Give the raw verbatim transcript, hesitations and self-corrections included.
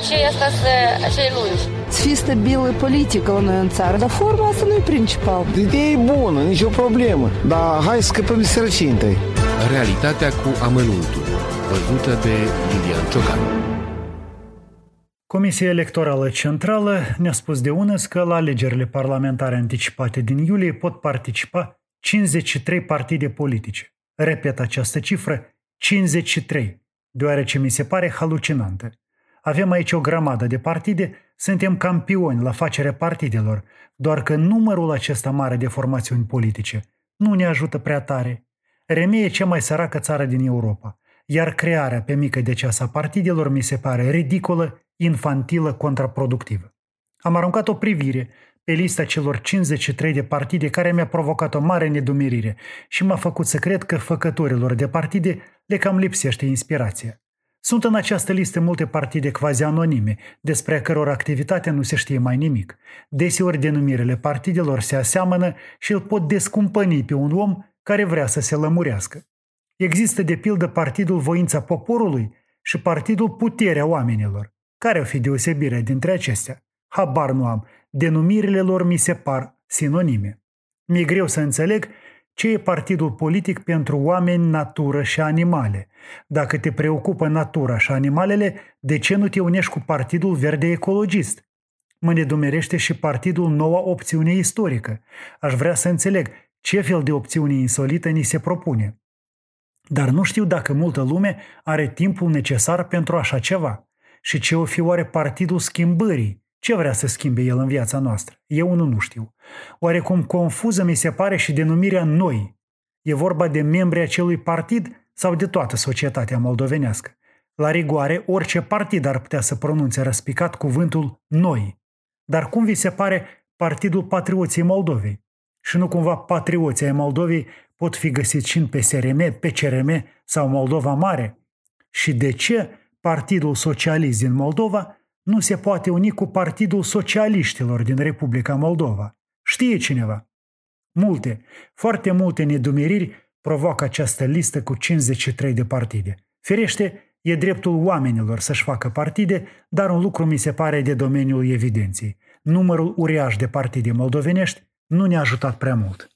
acei, asta să, acei lungi. Să fie stabilă politică la noi în țară, dar forma asta nu e principal. Ideea e bună, nicio problemă, dar hai să scăpăm de sărăcie întâi. Realitatea cu amănuntul, văzută de Lilian Ciocan. Comisia Electorală Centrală ne-a spus de unăs că la alegerile parlamentare anticipate din iulie pot participa cincizeci și trei partide politice. Repet această cifră, cincizeci și trei, deoarece mi se pare halucinantă. Avem aici o grămadă de partide, suntem campioni la facerea partidelor, doar că numărul acesta mare de formațiuni politice nu ne ajută prea tare. Remie e cea mai săracă țară din Europa, iar crearea pe mică de ceas a partidelor mi se pare ridicolă, infantilă, contraproductivă. Am aruncat o privire pe lista celor cincizeci și trei de partide care mi-a provocat o mare nedumerire și m-a făcut să cred că făcătorilor de partide le cam lipsește inspirația. Sunt în această listă multe partide quasi-anonime, despre a căror activitate nu se știe mai nimic. Deseori denumirile partidelor se aseamănă și îl pot descumpăni pe un om care vrea să se lămurească. Există de pildă Partidul Voința Poporului și Partidul Puterea Oamenilor. Care o fi deosebirea dintre acestea? Habar nu am. Denumirile lor mi se par sinonime. Mi-e greu să înțeleg ce e partidul politic pentru oameni, natură și animale. Dacă te preocupă natura și animalele, de ce nu te unești cu Partidul Verde Ecologist? Mă nedumerește și Partidul Noua Opțiune Istorică. Aș vrea să înțeleg ce fel de opțiune insolită ni se propune. Dar nu știu dacă multă lume are timpul necesar pentru așa ceva. Și ce o fi oare Partidul Schimbării? Ce vrea să schimbe el în viața noastră? Eu nu, nu știu. Oarecum confuză mi se pare și denumirea Noi. E vorba de membrii acelui partid sau de toată societatea moldovenească? La rigoare, orice partid ar putea să pronunțe răspicat cuvântul Noi. Dar cum vi se pare Partidul Patrioții Moldovei? Și nu cumva patrioții ai Moldovei pot fi găsiți și în P S R M, P C R M sau Moldova Mare? Și de ce Partidul Socialist din Moldova nu se poate uni cu Partidul Socialiștilor din Republica Moldova? Știe cineva? Multe, foarte multe nedumeriri provoacă această listă cu cincizeci și trei de partide. Firește, e dreptul oamenilor să-și facă partide, dar un lucru mi se pare de domeniul evidenței. Numărul uriaș de partide moldovenești nu ne-a ajutat prea mult.